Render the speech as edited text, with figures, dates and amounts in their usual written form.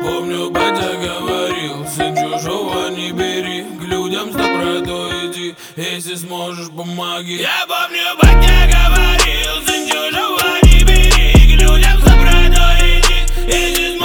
помню, батя говорил: сын чужого не бери, к людям с добротой иди, если сможешь, помоги. Я помню, батя говорил: сын чужого не бери, к людям с добротой иди, если